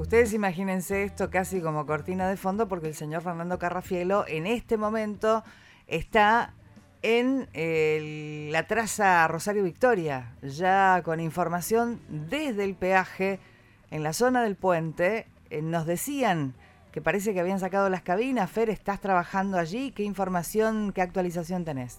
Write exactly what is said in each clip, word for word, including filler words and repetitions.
Ustedes imagínense esto casi como cortina de fondo, porque el señor Fernando Carrafielo en este momento está en eh, la traza Rosario Victoria, ya con información desde el peaje en la zona del puente. Eh, nos decían que parece que habían sacado las cabinas. Fer, ¿estás trabajando allí? ¿Qué información, qué actualización tenés?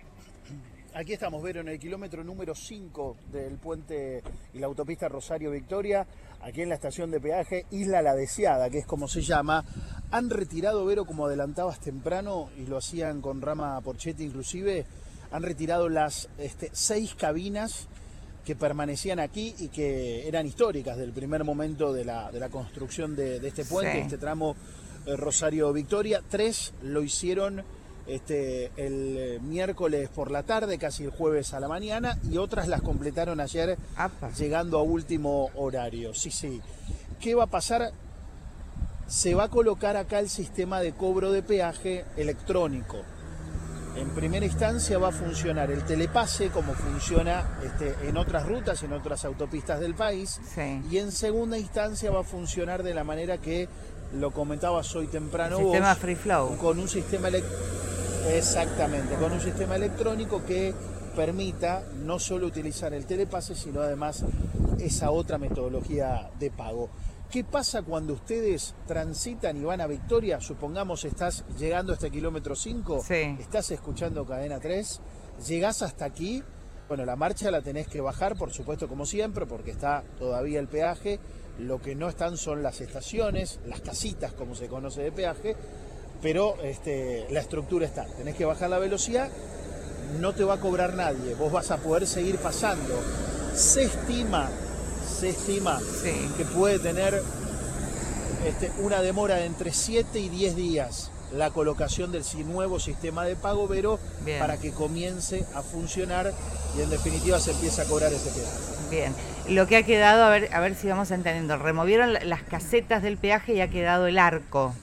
Aquí estamos, Vero, en el kilómetro número cinco del puente y la autopista Rosario Victoria, aquí en la estación de peaje Isla La Deseada, que es como se llama. Han retirado, Vero, como adelantabas temprano, y lo hacían con Rama Porchetti inclusive, han retirado las este, seis cabinas que permanecían aquí y que eran históricas del primer momento de la, de la construcción de, de este puente, sí. este tramo eh, Rosario Victoria. Tres lo hicieron Este, el miércoles por la tarde, casi el jueves a la mañana, y otras las completaron ayer, Apa. llegando a último horario. Sí, sí. ¿Qué va a pasar? Se va a colocar acá el sistema de cobro de peaje electrónico. En primera instancia va a funcionar el telepase, como funciona este, en otras rutas, en otras autopistas del país, sí. y en segunda instancia va a funcionar de la manera que lo comentabas hoy temprano el sistema vos, Free Flow. Con un sistema electrónico. Exactamente, con un sistema electrónico que permita no solo utilizar el telepase, sino además esa otra metodología de pago. ¿Qué pasa cuando ustedes transitan y van a Victoria? Supongamos estás llegando a este kilómetro cinco, sí. estás escuchando Cadena tres, llegás hasta aquí, bueno, la marcha la tenés que bajar, por supuesto, como siempre, porque está todavía el peaje. Lo que no están son las estaciones, las casitas, como se conoce de peaje, pero este, la estructura está. Tenés que bajar la velocidad, no te va a cobrar nadie, vos vas a poder seguir pasando. Se estima, se estima sí. que puede tener este, una demora de entre siete y diez días la colocación del nuevo sistema de pago, Vero, Bien. para que comience a funcionar y en definitiva se empiece a cobrar ese peaje. Bien, lo que ha quedado, a ver, a ver si vamos entendiendo, removieron las casetas del peaje y ha quedado el arco.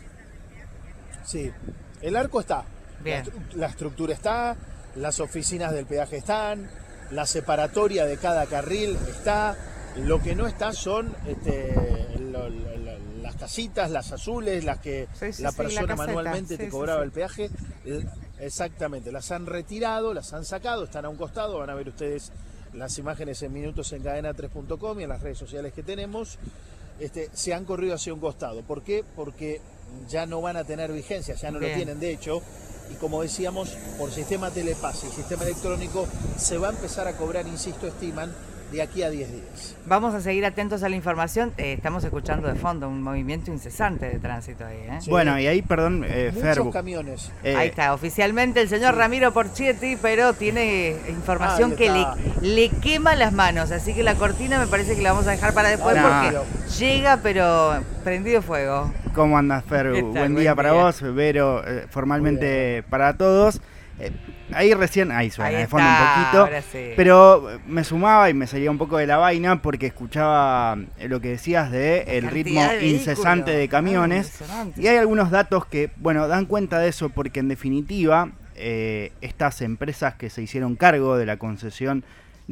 Sí, el arco está, Bien. La, la estructura está, las oficinas del peaje están, la separatoria de cada carril está, lo que no está son este, lo, lo, las casitas, las azules, las que sí, sí, la sí, persona la manualmente sí, te cobraba sí, el peaje. Exactamente, las han retirado, las han sacado, están a un costado, van a ver ustedes las imágenes en minutos en cadena tres punto com y en las redes sociales que tenemos. Este, se han corrido hacia un costado. ¿Por qué? Porque ya no van a tener vigencia, ya no Bien. lo tienen, de hecho, y como decíamos, por sistema telepase y sistema electrónico se va a empezar a cobrar, insisto, estiman, de aquí a diez días. Vamos a seguir atentos a la información. Eh, estamos escuchando de fondo un movimiento incesante de tránsito ahí, ¿eh? Sí. Bueno, y ahí, perdón, eh, Muchos Fer, camiones. Eh, ahí está, oficialmente el señor sí. Ramiro Porchetti, pero tiene información que le, le quema las manos, así que la cortina me parece que la vamos a dejar para después no. porque llega, pero prendido fuego. ¿Cómo andas, Fer? Buen, Buen día, día para vos, Vero, eh, formalmente para todos. Eh, ahí recién, ahí suena, ahí de fondo un poquito, sí. pero me sumaba y me salía un poco de la vaina porque escuchaba lo que decías de el ritmo de incesante de camiones. Ah, y hay algunos datos que, bueno, dan cuenta de eso porque en definitiva eh, estas empresas que se hicieron cargo de la concesión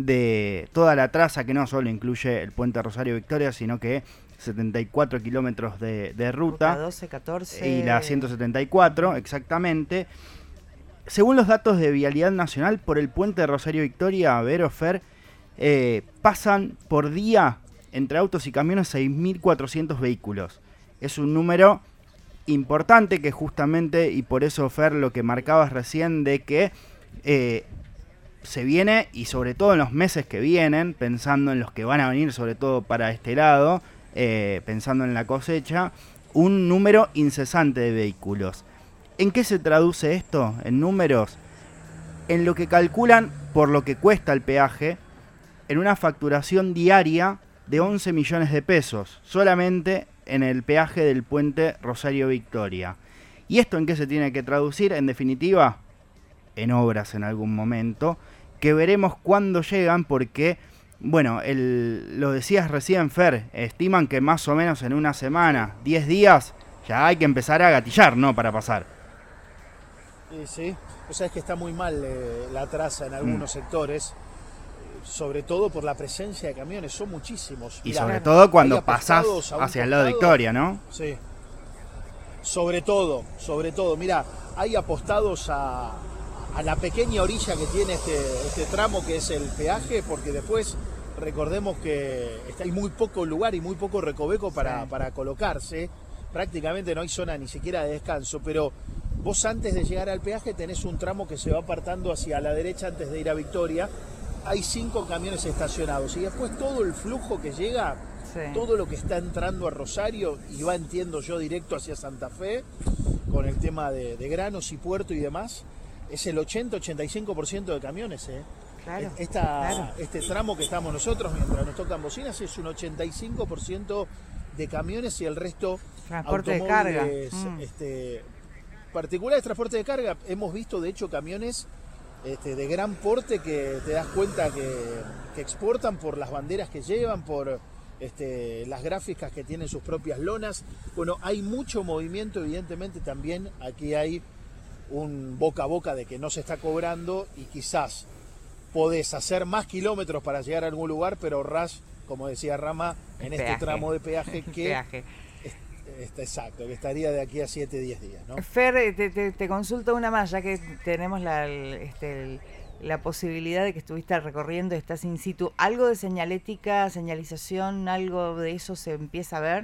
de toda la traza, que no solo incluye el puente Rosario Victoria, sino que setenta y cuatro kilómetros de, de ruta, ruta doce, catorce y la ciento setenta y cuatro exactamente. Según los datos de Vialidad Nacional, por el puente de Rosario Victoria, Vero, Fer, eh, pasan por día entre autos y camiones seis mil cuatrocientos vehículos. Es un número importante que justamente, y por eso, Fer, lo que marcabas recién de que eh, se viene, y sobre todo en los meses que vienen, pensando en los que van a venir, sobre todo para este lado, eh, pensando en la cosecha, un número incesante de vehículos. ¿En qué se traduce esto? En números. En lo que calculan por lo que cuesta el peaje, en una facturación diaria de once millones de pesos, solamente en el peaje del puente Rosario Victoria. ¿Y esto en qué se tiene que traducir? En definitiva, en obras en algún momento, que veremos cuándo llegan porque, bueno, el, lo decías recién, Fer, estiman que más o menos en una semana, diez días, ya hay que empezar a gatillar, ¿no? Para pasar. Sí, sí. O sea, es que está muy mal eh, la traza en algunos mm. sectores. sobre todo por la presencia de camiones, son muchísimos. Y Mirá, sobre todo cuando hay pasás apostados a un hacia el lado de costado. Victoria, ¿no? Sí. Sobre todo, sobre todo. Mira, hay apostados a, a la pequeña orilla que tiene este, este tramo que es el peaje, porque después recordemos que está, hay muy poco lugar y muy poco recoveco para, sí. para colocarse. Prácticamente no hay zona ni siquiera de descanso, pero vos antes de llegar al peaje tenés un tramo que se va apartando hacia la derecha antes de ir a Victoria. Hay cinco camiones estacionados y después todo el flujo que llega, sí. todo lo que está entrando a Rosario y va, entiendo yo, directo hacia Santa Fe, con el tema de, de granos y puerto y demás, es el ochenta a ochenta y cinco por ciento de camiones. ¿eh? Claro, Esta, claro. Este tramo que estamos nosotros mientras nos tocan bocinas es un ochenta y cinco por ciento de camiones y el resto transporte automóviles, de carga. Mm. Este, particulares, transporte de carga. Hemos visto de hecho camiones Este, de gran porte que te das cuenta que, que exportan por las banderas que llevan, por este, las gráficas que tienen sus propias lonas. Bueno, hay mucho movimiento, evidentemente también aquí hay un boca a boca de que no se está cobrando y quizás podés hacer más kilómetros para llegar a algún lugar, pero ahorrás, como decía Rama, en peaje. este tramo de peaje que... peaje. Está exacto, que estaría de aquí a siete, diez días, ¿no? Fer, te, te, te consulto una más, ya que tenemos la, el, este, el, la posibilidad de que estuviste recorriendo, estás in situ. ¿Algo de señalética, señalización, algo de eso se empieza a ver?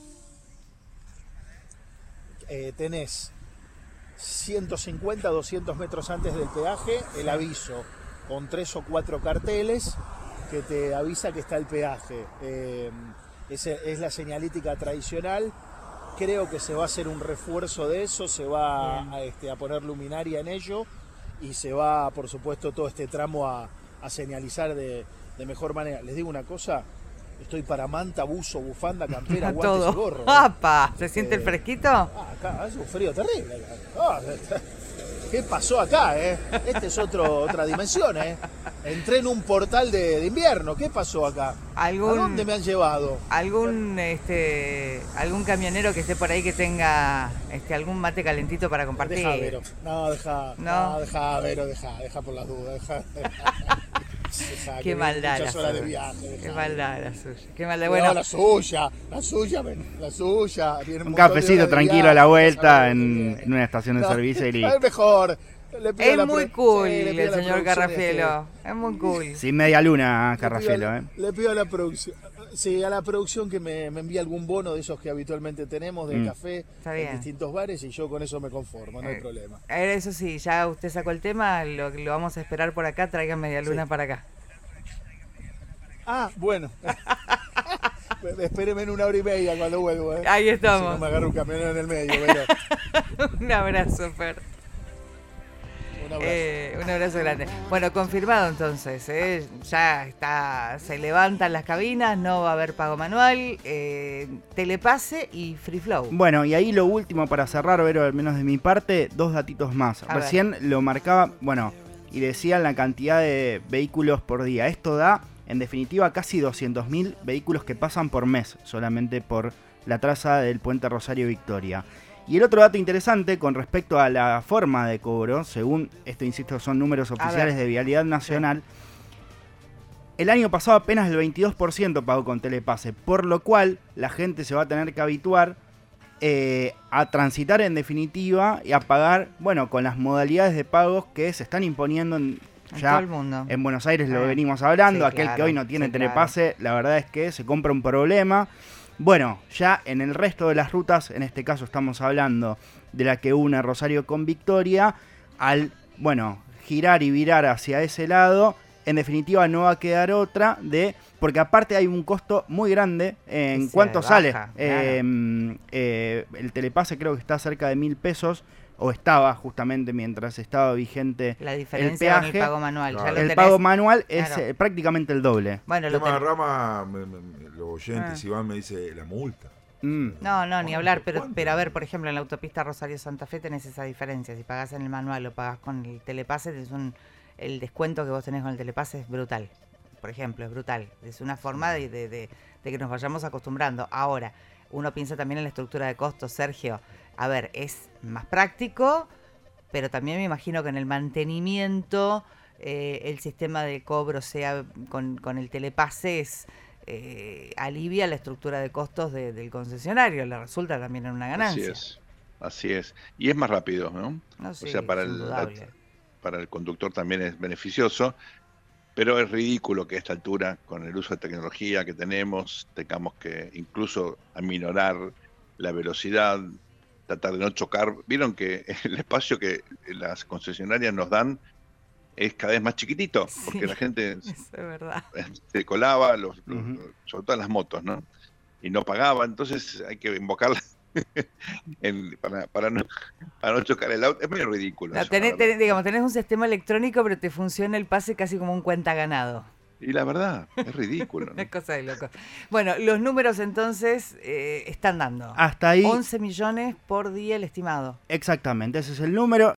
Eh, tenés ciento cincuenta, doscientos metros antes del peaje el aviso con tres o cuatro carteles que te avisa que está el peaje. Eh, es, es la señalética tradicional. Creo que se va a hacer un refuerzo de eso, se va a, este, a poner luminaria en ello y se va, por supuesto, todo este tramo a, a señalizar de, de mejor manera. Les digo una cosa, estoy para manta, buzo, bufanda, campera, guantes todo. y gorro. ¡Apa! ¿Se eh, siente el fresquito? Ah, acá hace un frío terrible. Acá. Ah, ¿qué pasó acá, eh? Esta es otro, otra dimensión, eh. Entré en un portal de, de invierno. ¿Qué pasó acá? ¿Algún, ¿A dónde me han llevado? ¿Algún este algún camionero que esté por ahí que tenga este algún mate calentito para compartir? Deja, Vero. No, deja, no, no deja, Vero, deja, deja por las dudas. Deja, deja, Qué maldad la suya. De viaje, Qué maldad la suya. Qué maldad. No, bueno, la suya, la suya, la suya. Un, un cafecito tranquilo viaje, a la vuelta en, en una estación de no, servicio y es mejor. Es muy cool, sí, el señor Carrafielo. Es muy cool. Sin media luna, Carrafielo. Le, ¿eh? le pido a la producción. Sí, a la producción que me, me envíe algún bono de esos que habitualmente tenemos de mm. café en distintos bares y yo con eso me conformo, no hay eh, problema. Eso sí, ya usted sacó el tema, lo, lo vamos a esperar por acá, traigan media luna sí. para acá. Ah, bueno. Espéreme en una hora y media cuando vuelvo. ¿eh? Ahí estamos. Si no me agarro un camionero en el medio. Pero... un abrazo, Fer. Un abrazo. Eh, un abrazo grande. Bueno, confirmado entonces, ¿eh? Ya está, se levantan las cabinas, no va a haber pago manual, eh, telepase y free flow. Bueno, y ahí lo último para cerrar, Vero, al menos de mi parte, dos datitos más. A Recién ver. lo marcaba, bueno, y decían la cantidad de vehículos por día. Esto da, en definitiva, casi doscientos mil vehículos que pasan por mes, solamente por la traza del puente Rosario Victoria. Y el otro dato interesante con respecto a la forma de cobro, según esto, insisto, son números oficiales de Vialidad Nacional, el año pasado apenas el veintidós por ciento pagó con telepase, por lo cual la gente se va a tener que habituar eh, a transitar en definitiva y a pagar, bueno, con las modalidades de pagos que se están imponiendo en, en ya todo el mundo. En Buenos Aires, lo eh, venimos hablando, sí, aquel claro, que hoy no tiene sí, telepase, claro. La verdad es que se compra un problema. Bueno, ya en el resto de las rutas, en este caso estamos hablando de la que une Rosario con Victoria, al, bueno, girar y virar hacia ese lado, en definitiva no va a quedar otra de, porque aparte hay un costo muy grande en cuánto sale. Claro. Eh, eh, el telepase creo que está cerca de mil pesos, o estaba justamente mientras estaba vigente la diferencia el peaje. Con el pago manual. Claro. Ya el lo pago manual es claro. eh, prácticamente el doble. Bueno, el tema de Rama, me, me, los oyentes, ah. Iván me dice la multa. Mm. No, no, ni hablar, pero, pero a ver, por ejemplo, en la autopista Rosario-Santa Fe tenés esa diferencia. Si pagás en el manual o pagás con el telepase, es un, el descuento que vos tenés con el telepase es brutal. Por ejemplo, es brutal. Es una forma de, de, de, de que nos vayamos acostumbrando. Ahora, uno piensa también en la estructura de costos, Sergio. A ver, es más práctico, pero también me imagino que en el mantenimiento eh, el sistema de cobro sea con, con el telepase es, eh, alivia la estructura de costos de, del concesionario, le resulta también en una ganancia. Así es, así es. Y es más rápido, ¿no? No, sí, o sea, para es el, indudable. para el conductor también es beneficioso, pero es ridículo que a esta altura, con el uso de tecnología que tenemos, tengamos que incluso aminorar la velocidad, tratar de no chocar. Vieron que el espacio que las concesionarias nos dan es cada vez más chiquitito, porque Sí, la gente eso es verdad. se colaba, los, los, Ujú. sobre todo en las motos, ¿no? Y no pagaba, entonces hay que invocarla en- para, para, no, para no chocar el auto. Es medio ridículo. No, eso, tenés, la verdad. tenés- digamos, tenés un sistema electrónico, pero te funciona el pase casi como un cuenta ganado. Y la verdad, es ridículo, ¿no? Una cosa de loco. Bueno, los números entonces eh, están dando. Hasta ahí, once millones por día el estimado. exactamente, ese es el número.